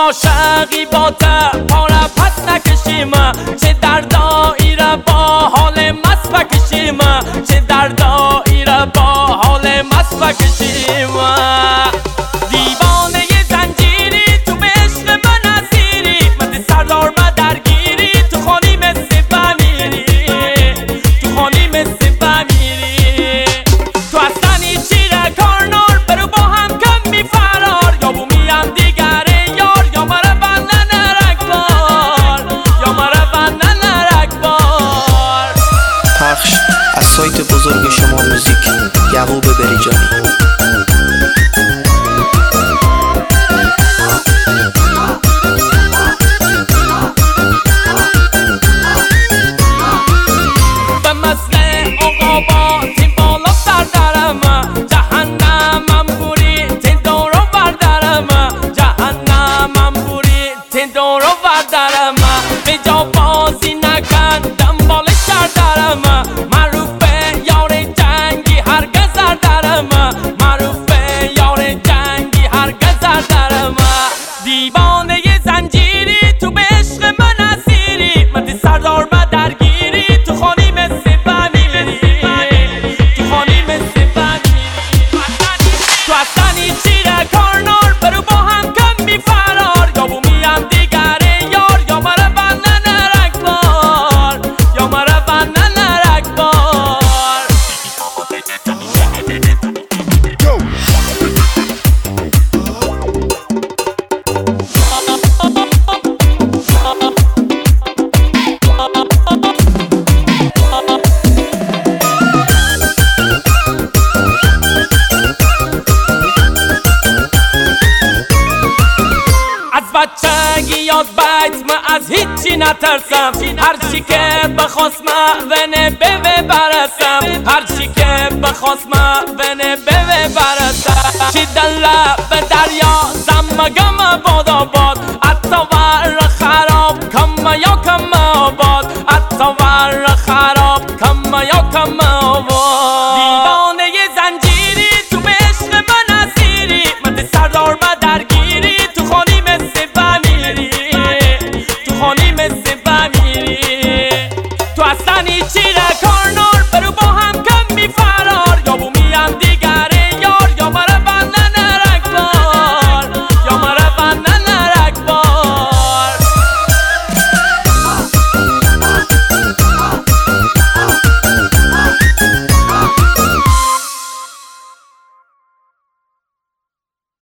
عاشقی با پاره پس نکشیم، چه دردایی را با حال مست بکشیم، چه دردایی را با حال مست بکشیم. دیوانه زنجیری تو به عشق من اسیری، مثل سردار ما درگیری، تو خانی مثل بمیری، تو خانی مثل بمیری. تو اصلا چی را کارنار برو با هم کم می فرار، یا بو میم دیگره یار، یا مرا بندن رکبار، یا مرا بندن رکبار. پخش از سایت بزرگ شما موزیک، یعقوب بریجانی. به جا بازی نکن دنبال شردرم، معروف به یار جنگی هرگز زردرم، معروف به یار جنگی هرگز زردرم. دیوانه زنجیری تو به عشق من اسیری، مثل سردار ما درگیری، تو خانی مثل بمیری، تو خانی مثل بمیری. تو اصلا چی را کارنار برو با هم کم می فرار، یا بو میم دیگره یار، یا مرا بندن رکبار، یا مرا بندن رکبار. بچگی یاد بیت من از هیچی نترسم، هرچی که بخواست من ونه به برسم، هرچی که بخواست من ونه به برسم. چی دل به دریا زمگم باد آباد، حتی ور خراب کم یا کم